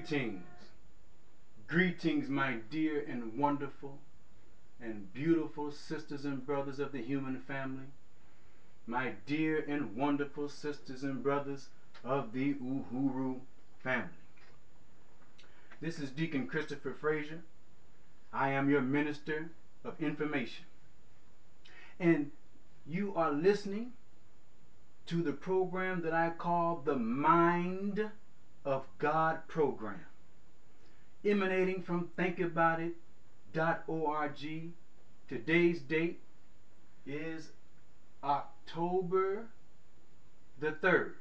Greetings, greetings, my dear and wonderful and beautiful sisters and brothers of the human family, my dear and wonderful sisters and brothers of the Uhuru family. This is Deacon Christopher Frazier. I am your minister of information. And you are listening to the program that I call the Mind of God program, emanating from thinkaboutit.org. Today's date is October the 3rd,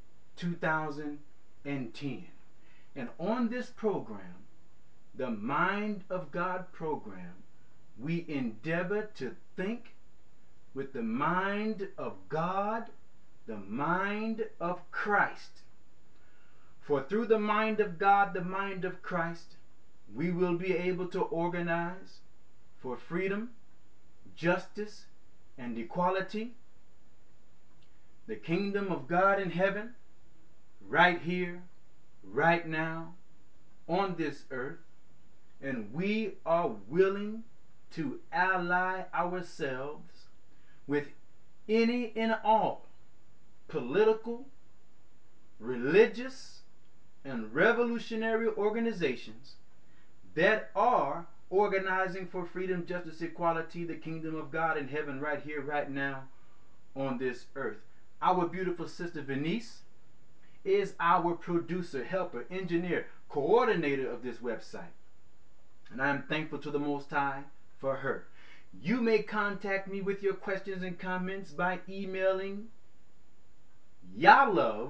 2010. And on this program, the Mind of God program, we endeavor to think with the mind of God, the mind of Christ. For through the mind of God, the mind of Christ, we will be able to organize for freedom, justice, and equality, the kingdom of God in heaven, right here, right now, on this earth, and we are willing to ally ourselves with any and all political, religious, and revolutionary organizations that are organizing for freedom, justice, equality, the kingdom of God in heaven, right here, right now, on this earth. Our beautiful sister Venice is our producer, helper, engineer, coordinator of this website. And I'm thankful to the Most High for her. You may contact me with your questions and comments by emailing Yahlove,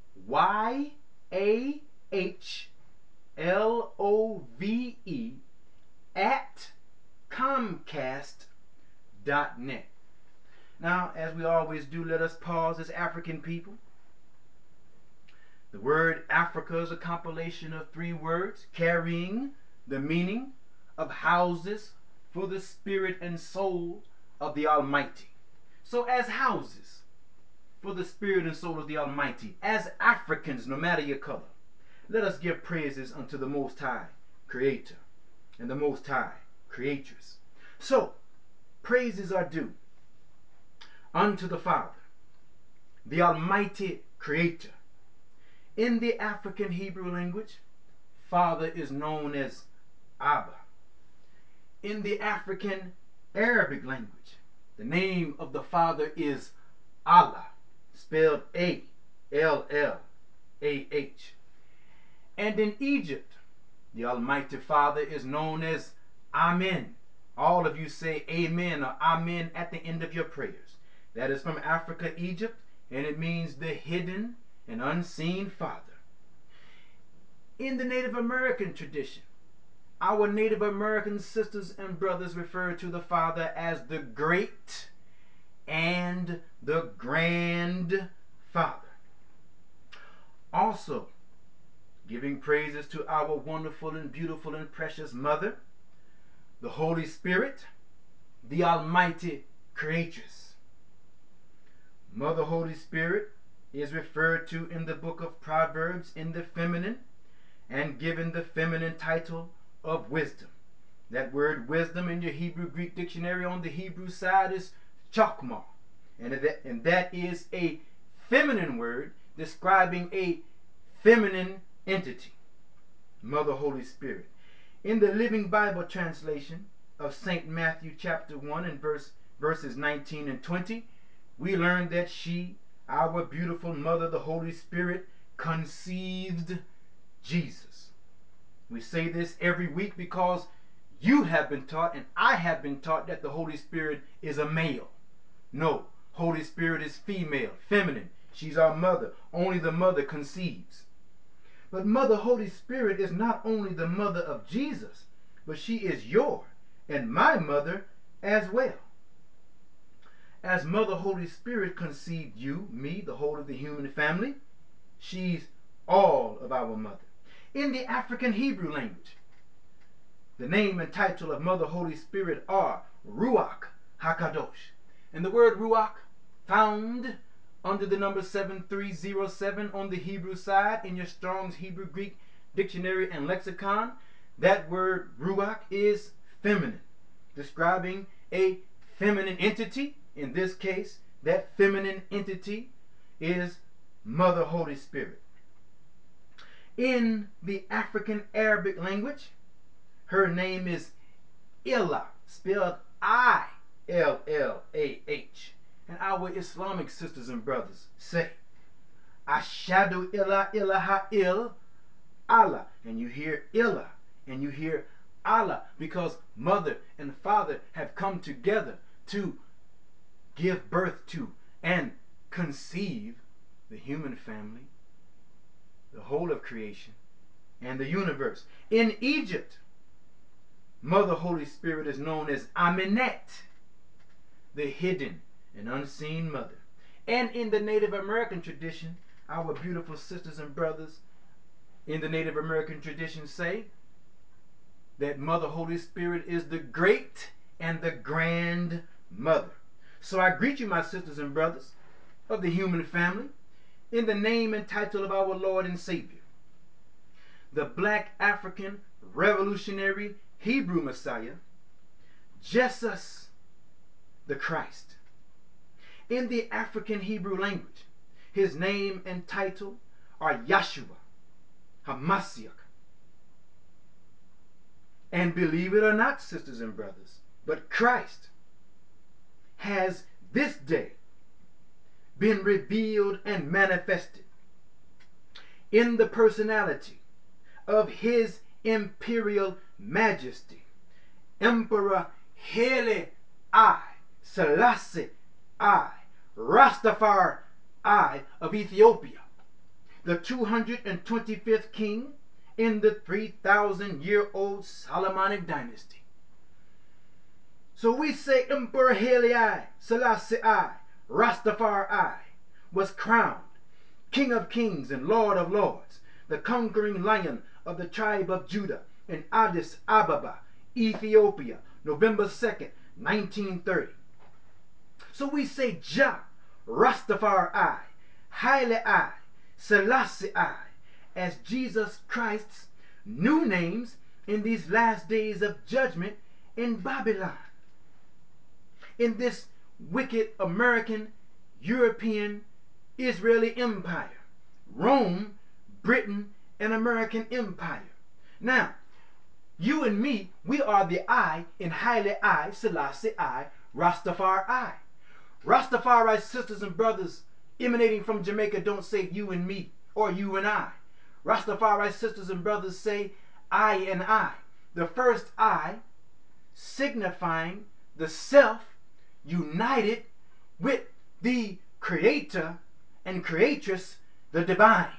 YAHLOVE, at Comcast.net. Now, as we always do, let us pause as African people. The word Africa is a compilation of three words carrying the meaning of houses for the spirit and soul of the Almighty. So, as houses for the spirit and soul of the Almighty, as Africans, no matter your color, let us give praises unto the Most High Creator and the Most High Creatress. So, praises are due unto the Father, the Almighty Creator. In the African Hebrew language, Father is known as Abba. In the African Arabic language, the name of the Father is Allah, spelled A-L-L-A-H. And in Egypt, the Almighty Father is known as Amen. All of you say Amen or Amen at the end of your prayers. That is from Africa, Egypt, and it means the hidden and unseen Father. In the Native American tradition, our Native American sisters and brothers refer to the Father as the Great and the Grand Father. Also, giving praises to our wonderful and beautiful and precious Mother, the Holy Spirit, the Almighty Creatress. Mother Holy Spirit is referred to in the book of Proverbs in the feminine and given the feminine title of wisdom. That word wisdom in your Hebrew Greek dictionary on the Hebrew side is chokmah, and that is a feminine word describing a feminine entity, Mother Holy Spirit. In the Living Bible translation of St. Matthew chapter 1 and verses 19 and 20, we learn that she, our beautiful Mother, the Holy Spirit, conceived Jesus. We say this every week because you have been taught and I have been taught that the Holy Spirit is a male. No, Holy Spirit is female, feminine. She's our mother. Only the mother conceives. But Mother Holy Spirit is not only the mother of Jesus, but she is your and my mother as well. As Mother Holy Spirit conceived you, me, the whole of the human family, she's all of our mother. In the African Hebrew language, the name and title of Mother Holy Spirit are Ruach HaKadosh. And the word Ruach, found under the number 7307 on the Hebrew side in your Strong's Hebrew Greek Dictionary and Lexicon, that word ruach is feminine, describing a feminine entity. In this case, that feminine entity is Mother Holy Spirit. In the African Arabic language, her name is Illah, spelled Illah. And our Islamic sisters and brothers say, Ashadu illa ilaha il Allah. And you hear Illah and you hear Allah because mother and father have come together to give birth to and conceive the human family, the whole of creation, and the universe. In Egypt, Mother Holy Spirit is known as Aminet, the hidden and unseen mother. And in the Native American tradition, our beautiful sisters and brothers in the Native American tradition say that Mother Holy Spirit is the great and the grand mother. So I greet you, my sisters and brothers of the human family, in the name and title of our Lord and Savior, the Black African Revolutionary Hebrew Messiah, Jesus the Christ. In the African Hebrew language, his name and title are Yahshua HaMashiach. And believe it or not, sisters and brothers, but Christ has this day been revealed and manifested in the personality of his imperial majesty, Emperor Haile I, Selassie I, Rastafari I of Ethiopia, the 225th king in the 3,000-year-old Solomonic dynasty. So we say Emperor Haile I, Selassie I, Rastafari I was crowned King of Kings and Lord of Lords, the conquering lion of the tribe of Judah in Addis Ababa, Ethiopia, November 2nd, 1930. So we say Jah, Rastafari I, Haile I, Selassie I, as Jesus Christ's new names in these last days of judgment in Babylon. In this wicked American, European, Israeli empire, Rome, Britain, and American empire. Now, you and me, we are the I in Haile I, Selassie I, Rastafari I. Rastafari sisters and brothers emanating from Jamaica don't say you and me or you and I. Rastafari sisters and brothers say I and I. The first I signifying the self united with the creator and creatress, the divine.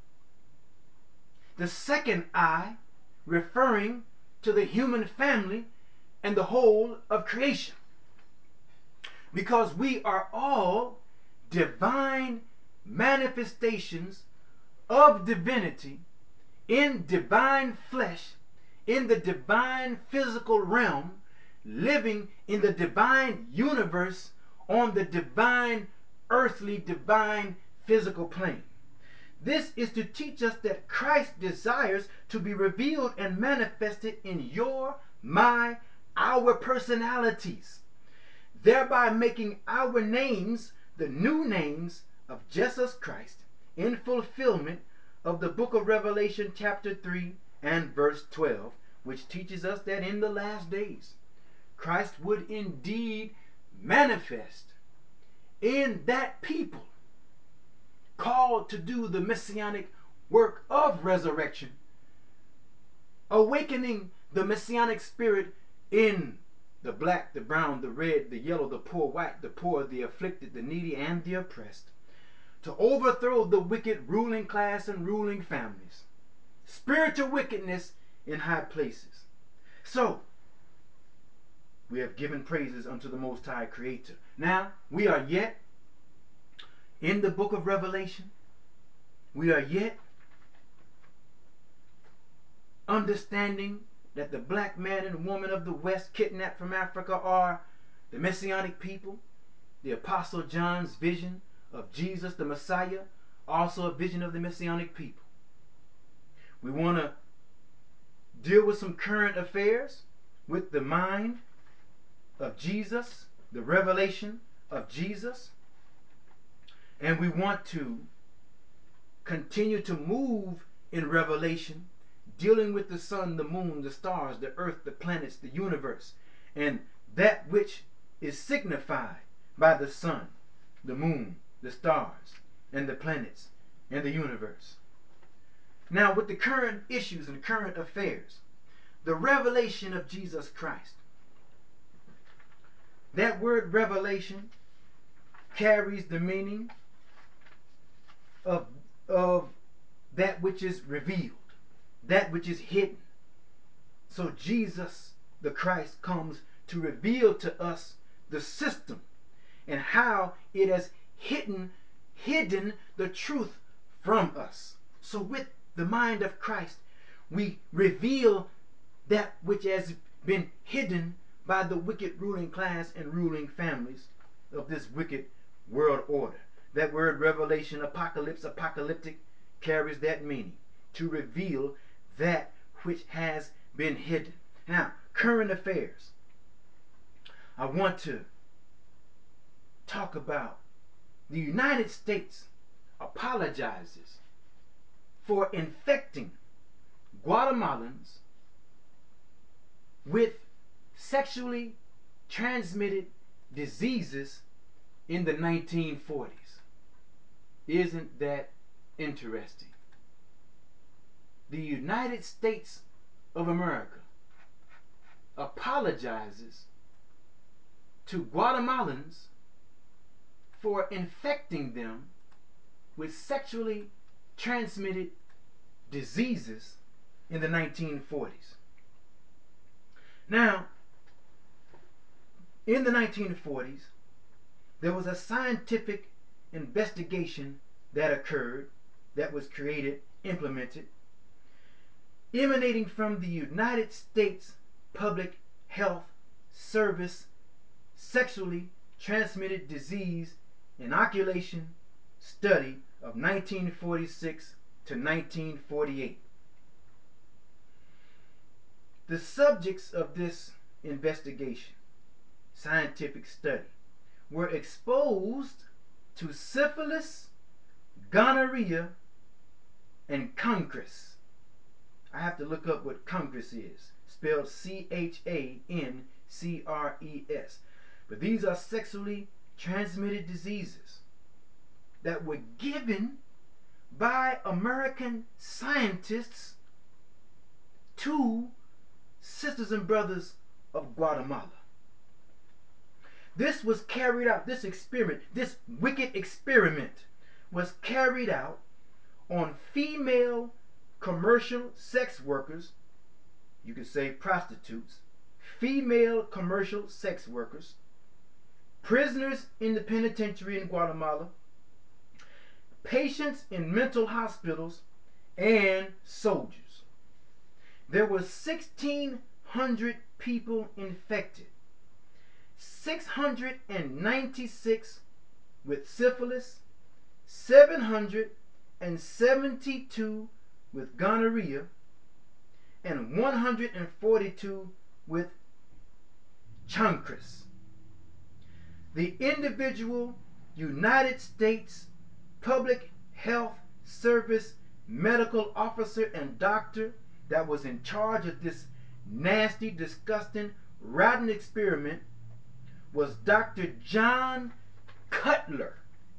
The second I referring to the human family and the whole of creation. Because we are all divine manifestations of divinity in divine flesh, in the divine physical realm, living in the divine universe on the divine earthly divine physical plane. This is to teach us that Christ desires to be revealed and manifested in your, my, our personalities, thereby making our names the new names of Jesus Christ in fulfillment of the book of Revelation chapter 3 and verse 12, which teaches us that in the last days Christ would indeed manifest in that people called to do the messianic work of resurrection, awakening the messianic spirit in the black, the brown, the red, the yellow, the poor, the afflicted, the needy, and the oppressed, to overthrow the wicked ruling class and ruling families, spiritual wickedness in high places. So, we have given praises unto the Most High Creator. Now, we are yet in the book of Revelation. We are yet understanding that the black man and woman of the West kidnapped from Africa are the Messianic people, the Apostle John's vision of Jesus the Messiah, also a vision of the Messianic people. We want to deal with some current affairs with the mind of Jesus, the revelation of Jesus. And we want to continue to move in revelation, dealing with the sun, the moon, the stars, the earth, the planets, the universe, and that which is signified by the sun, the moon, the stars, and the planets, and the universe. Now, with the current issues and current affairs, the revelation of Jesus Christ. That word revelation carries the meaning of that which is revealed, that which is hidden. So Jesus, the Christ, comes to reveal to us the system and how it has hidden the truth from us. So with the mind of Christ, we reveal that which has been hidden by the wicked ruling class and ruling families of this wicked world order. That word revelation, apocalypse, apocalyptic, carries that meaning, to reveal that which has been hidden. Now, current affairs. I want to talk about the United States apologizes for infecting Guatemalans with sexually transmitted diseases in the 1940s. Isn't that interesting? The United States of America apologizes to Guatemalans for infecting them with sexually transmitted diseases in the 1940s. Now, in the 1940s, there was a scientific investigation that occurred, that was created, implemented, emanating from the United States Public Health Service Sexually Transmitted Disease Inoculation Study of 1946 to 1948. The subjects of this investigation, scientific study, were exposed to syphilis, gonorrhea, and chancres. I have to look up what chancres is, spelled C-H-A-N-C-R-E-S. But these are sexually transmitted diseases that were given by American scientists to sisters and brothers of Guatemala. This was carried out, this experiment, this wicked experiment was carried out on female commercial sex workers, you could say prostitutes, female commercial sex workers, prisoners in the penitentiary in Guatemala, patients in mental hospitals, and soldiers. There were 1,600 people infected, 696 with syphilis, 772 with gonorrhea, and 142 with chancres. The individual United States Public Health Service medical officer and doctor that was in charge of this nasty, disgusting, rotten experiment was Dr. John Cutler.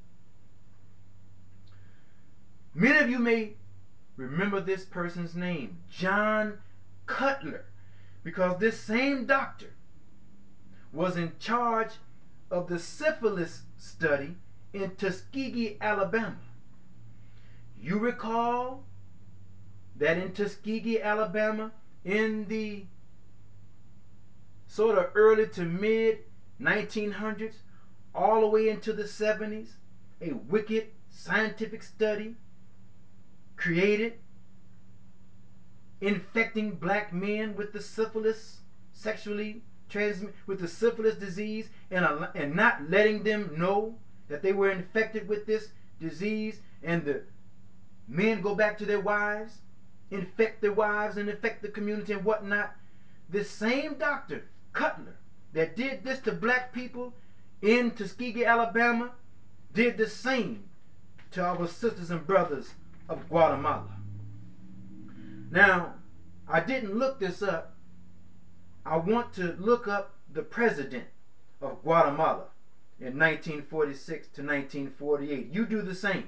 Many of you may remember this person's name, John Cutler, because this same doctor was in charge of the syphilis study in Tuskegee, Alabama. You recall that in Tuskegee, Alabama, in the sort of early to mid 1900s, all the way into the 70s, a wicked scientific study created infecting black men with the syphilis, sexually transmitted with the syphilis disease, and not letting them know that they were infected with this disease, and the men go back to their wives infect their wives and infect the community and whatnot. This same Dr. Cutler that did this to black people in Tuskegee, Alabama, did the same to our sisters and brothers of Guatemala. Now, I didn't look this up. I want to look up the president of Guatemala in 1946 to 1948. You do the same.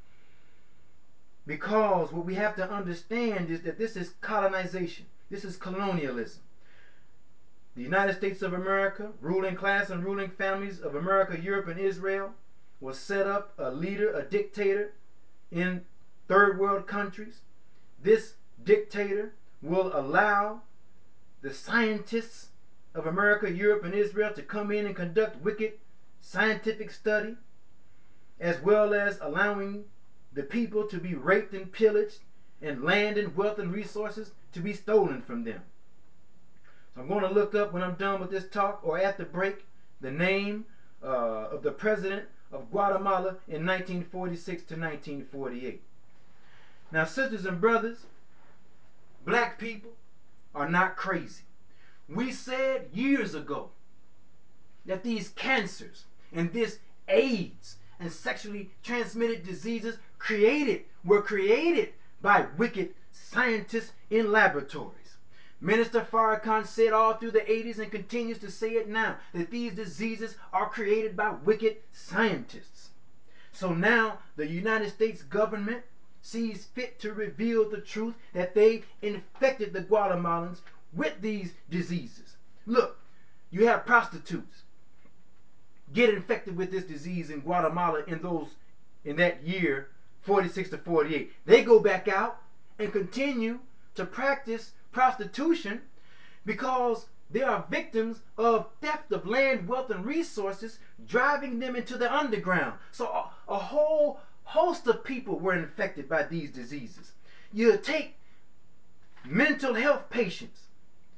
Because what we have to understand is that this is colonization. This is colonialism. The United States of America, ruling class and ruling families of America, Europe, and Israel, will set up a leader, a dictator in third world countries. This dictator will allow the scientists of America, Europe, and Israel to come in and conduct wicked scientific study, as well as allowing the people to be raped and pillaged, and land and wealth and resources to be stolen from them. So I'm going to look up when I'm done with this talk or at the break the name of the president of Guatemala in 1946 to 1948. Now, sisters and brothers, black people are not crazy. We said years ago that these cancers and this AIDS and sexually transmitted diseases were created by wicked scientists in laboratories. Minister Farrakhan said all through the 80s and continues to say it now that these diseases are created by wicked scientists. So now the United States government sees fit to reveal the truth that they infected the Guatemalans with these diseases. Look, you have prostitutes get infected with this disease in Guatemala in that year 46 to 48. They go back out and continue to practice prostitution because they are victims of theft of land, wealth, and resources, driving them into the underground. So a whole host of people were infected by these diseases. You take mental health patients,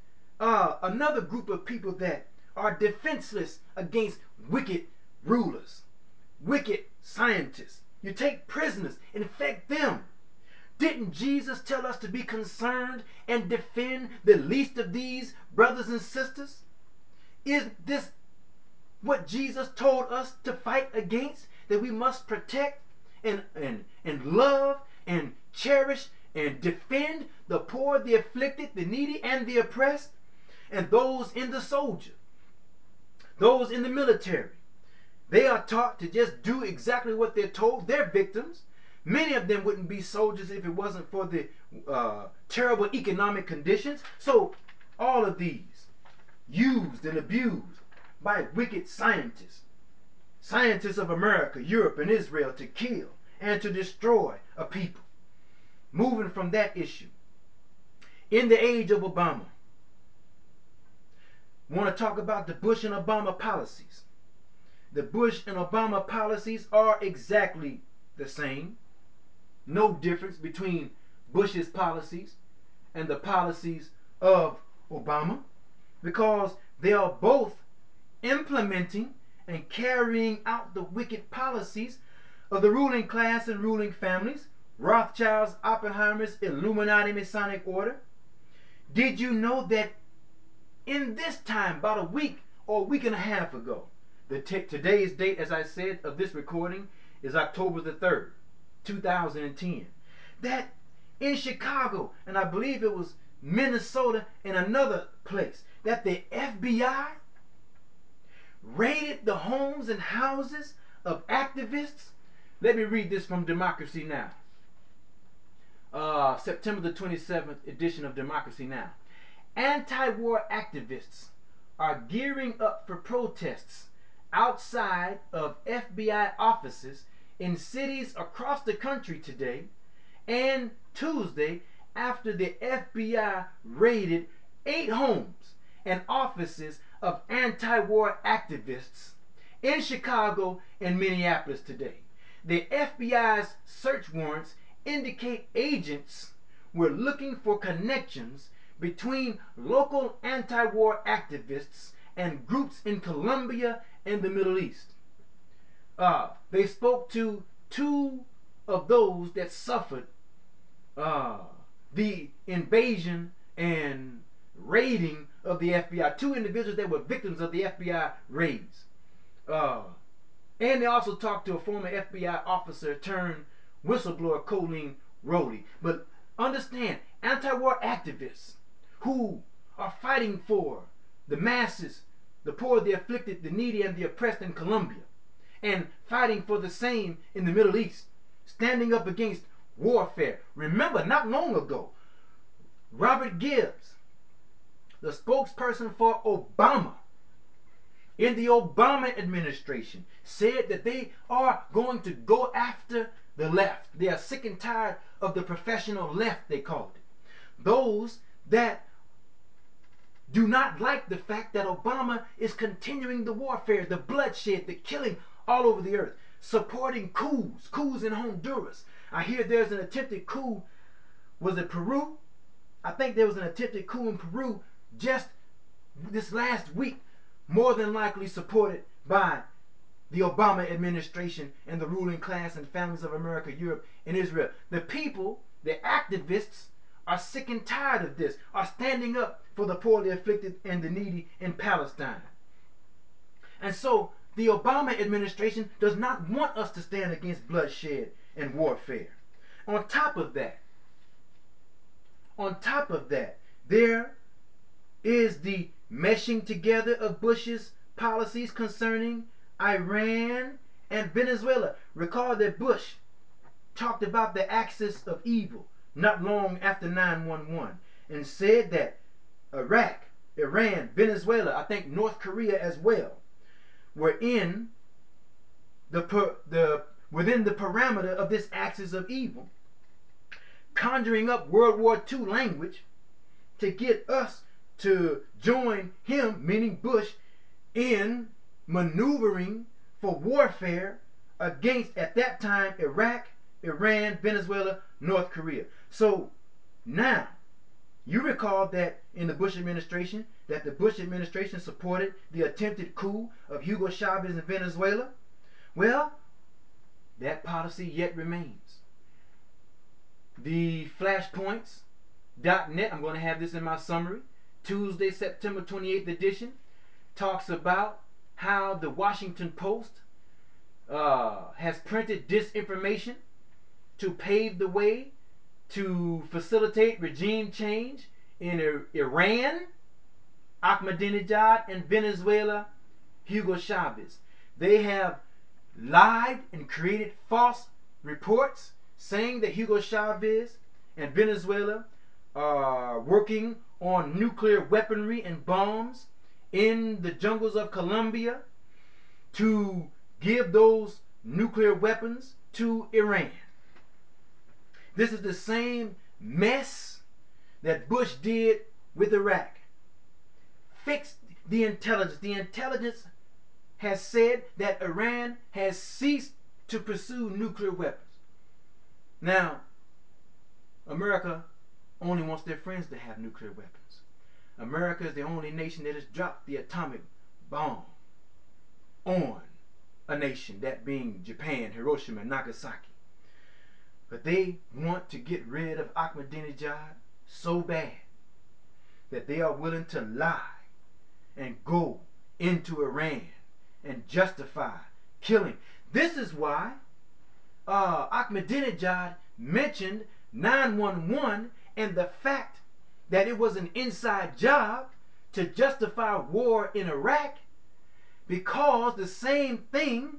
another group of people that are defenseless against wicked rulers, wicked scientists. You take prisoners, infect them. Didn't Jesus tell us to be concerned and defend the least of these brothers and sisters? Is this what Jesus told us to fight against? That we must protect and love and cherish and defend the poor, the afflicted, the needy, and the oppressed, and those in the soldier, those in the military. They are taught to just do exactly what they're told. They're victims. Many of them wouldn't be soldiers if it wasn't for the terrible economic conditions. So all of these used and abused by wicked scientists, scientists of America, Europe, and Israel, to kill and to destroy a people. Moving from that issue, in the age of Obama, I want to talk about the Bush and Obama policies. The Bush and Obama policies are exactly the same. No difference between Bush's policies and the policies of Obama, because they are both implementing and carrying out the wicked policies of the ruling class and ruling families, Rothschilds, Oppenheimers, Illuminati Masonic Order. Did you know that in this time, about a week or a week and a half ago, today's date, as I said, of this recording is October the 3rd, 2010, that in Chicago, and I believe it was Minnesota and another place, that the FBI raided the homes and houses of activists. Let me read this from Democracy Now! September the 27th edition of Democracy Now! Anti-war activists are gearing up for protests outside of FBI offices in cities across the country today and Tuesday, after the FBI raided 8 homes and offices of anti-war activists in Chicago and Minneapolis today. The FBI's search warrants indicate agents were looking for connections between local anti-war activists and groups in Colombia and the Middle East. They spoke to 2 of those that suffered the invasion and raiding of the FBI. Two individuals that were victims of the FBI raids. Uh, and they also talked to a former FBI officer turned whistleblower, Colleen Rowley. But understand, anti-war activists who are fighting for the masses, the poor, the afflicted, the needy, and the oppressed in Colombia, and fighting for the same in the Middle East, standing up against warfare. Remember, not long ago, Robert Gibbs, the spokesperson for Obama, in the Obama administration, said that they are going to go after the left. They are sick and tired of the professional left, they called it. Those that do not like the fact that Obama is continuing the warfare, the bloodshed, the killing all over the earth, supporting coups in Honduras. I hear there's an attempted coup. Was it Peru? I think there was an attempted coup in Peru just this last week, more than likely supported by the Obama administration and the ruling class and families of America, Europe, and Israel. The people, the activists, are sick and tired of this, are standing up for the poor, the afflicted, and the needy in Palestine. And so the Obama administration does not want us to stand against bloodshed and warfare. On top of that, there is the meshing together of Bush's policies concerning Iran and Venezuela. Recall that Bush talked about the axis of evil not long after 9/11 and said that Iraq, Iran, Venezuela, I think North Korea as well, were in within the parameter of this axis of evil, conjuring up World War II language to get us to join him, meaning Bush, in maneuvering for warfare against, at that time, Iraq, Iran, Venezuela, North Korea. So now, you recall that in the Bush administration, that the Bush administration supported the attempted coup of Hugo Chavez in Venezuela? Well, that policy yet remains. The flashpoints.net, I'm going to have this in my summary, Tuesday, September 28th edition, talks about how the Washington Post has printed disinformation to pave the way to facilitate regime change in Iran, Ahmadinejad, and Venezuela, Hugo Chavez. They have lied and created false reports saying that Hugo Chavez and Venezuela are working on nuclear weaponry and bombs in the jungles of Colombia to give those nuclear weapons to Iran. This is the same mess that Bush did with Iraq. Fixed the intelligence. The intelligence has said that Iran has ceased to pursue nuclear weapons. Now, America only wants their friends to have nuclear weapons. America is the only nation that has dropped the atomic bomb on a nation, that being Japan, Hiroshima, and Nagasaki. But they want to get rid of Ahmadinejad so bad that they are willing to lie and go into Iran and justify killing. This is why Ahmadinejad mentioned 9/11 and the fact that it was an inside job to justify war in Iraq, because the same thing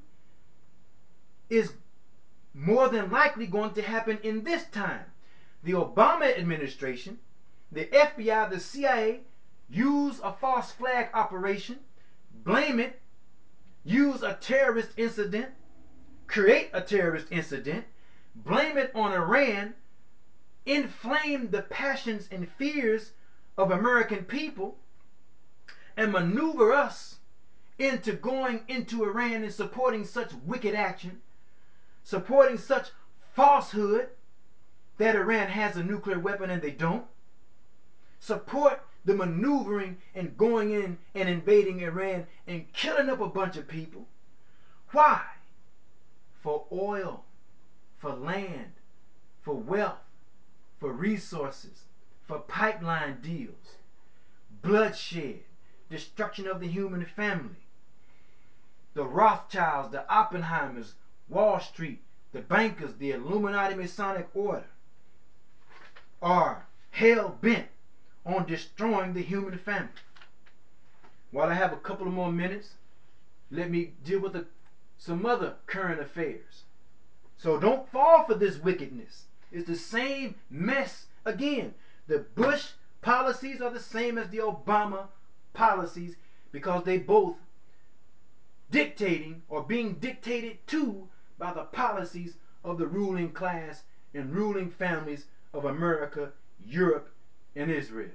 is more than likely going to happen in this time. The Obama administration, the FBI, the CIA, use a false flag operation, blame it, use a terrorist incident, create a terrorist incident, blame it on Iran, inflame the passions and fears of American people, and maneuver us into going into Iran and supporting such wicked action, supporting such falsehood that Iran has a nuclear weapon and they don't. Support the maneuvering and going in and invading Iran and killing up a bunch of people. Why? For oil, for land, for wealth, for resources, for pipeline deals, bloodshed, destruction of the human family. The Rothschilds, the Oppenheimers, Wall Street, the bankers, the Illuminati Masonic Order are hell bent on destroying the human family. While I have a couple of more minutes, let me deal with some other current affairs. So don't fall for this wickedness. It's the same mess again. The Bush policies are the same as the Obama policies because they both dictating or being dictated to by the policies of the ruling class and ruling families of America, Europe, and Israel.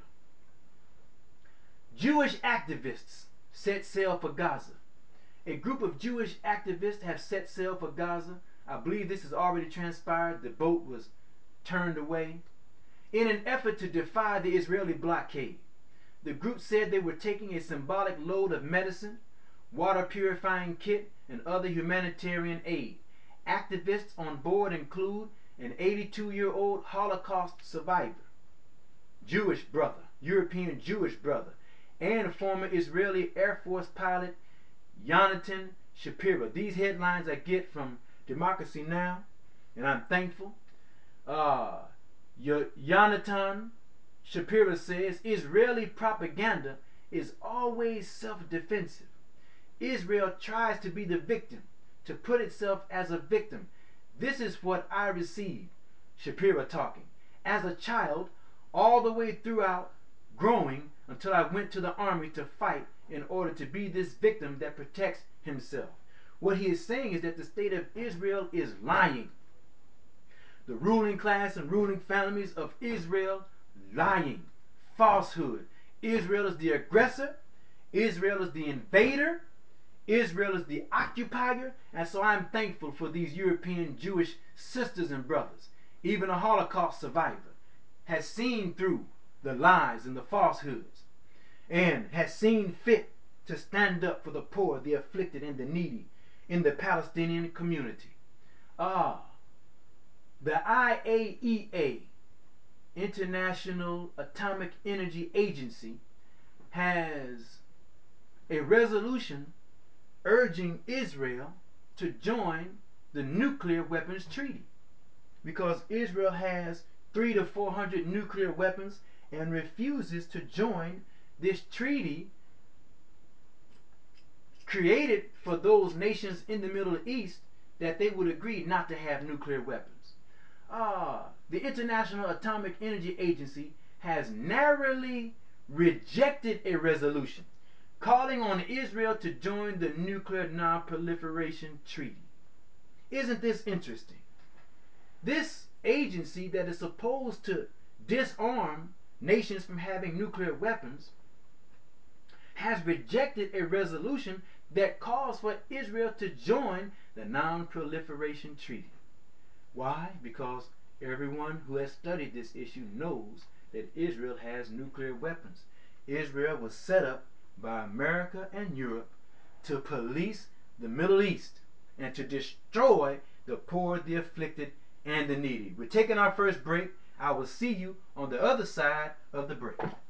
Jewish activists set sail for Gaza. A group of Jewish activists have set sail for Gaza. I believe this has already transpired. The boat was turned away in an effort to defy the Israeli blockade. The group said they were taking a symbolic load of medicine, water purifying kit, and other humanitarian aid. Activists on board include an 82-year-old Holocaust survivor, Jewish brother, European Jewish brother, and former Israeli Air Force pilot Yonatan Shapira. These headlines I get from Democracy Now!, and I'm thankful. Yonatan Shapira says Israeli propaganda is always self-defensive. Israel tries to be the victim, to put itself as a victim. This is what I received, Shapira talking, as a child, all the way throughout growing until I went to the army to fight in order to be this victim that protects himself. What he is saying is that the state of Israel is lying. The ruling class and ruling families of Israel lying. Falsehood. Israel is the aggressor. Israel is the invader. Israel is the occupier. And so I'm thankful for these European Jewish sisters and brothers. Even a Holocaust survivor has seen through the lies and the falsehoods and has seen fit to stand up for the poor, the afflicted, and the needy in the Palestinian community. The IAEA, International Atomic Energy Agency, has a resolution urging Israel to join the nuclear weapons treaty because Israel has 300 to 400 nuclear weapons and refuses to join this treaty created for those nations in the Middle East that they would agree not to have nuclear weapons. The International Atomic Energy Agency has narrowly rejected a resolution calling on Israel to join the Nuclear Non-Proliferation Treaty. Isn't this interesting? This agency that is supposed to disarm nations from having nuclear weapons has rejected a resolution that calls for Israel to join the Non-Proliferation Treaty. Why? Because everyone who has studied this issue knows that Israel has nuclear weapons. Israel was set up by America and Europe to police the Middle East and to destroy the poor, the afflicted, and the needy. We're taking our first break. I will see you on the other side of the break.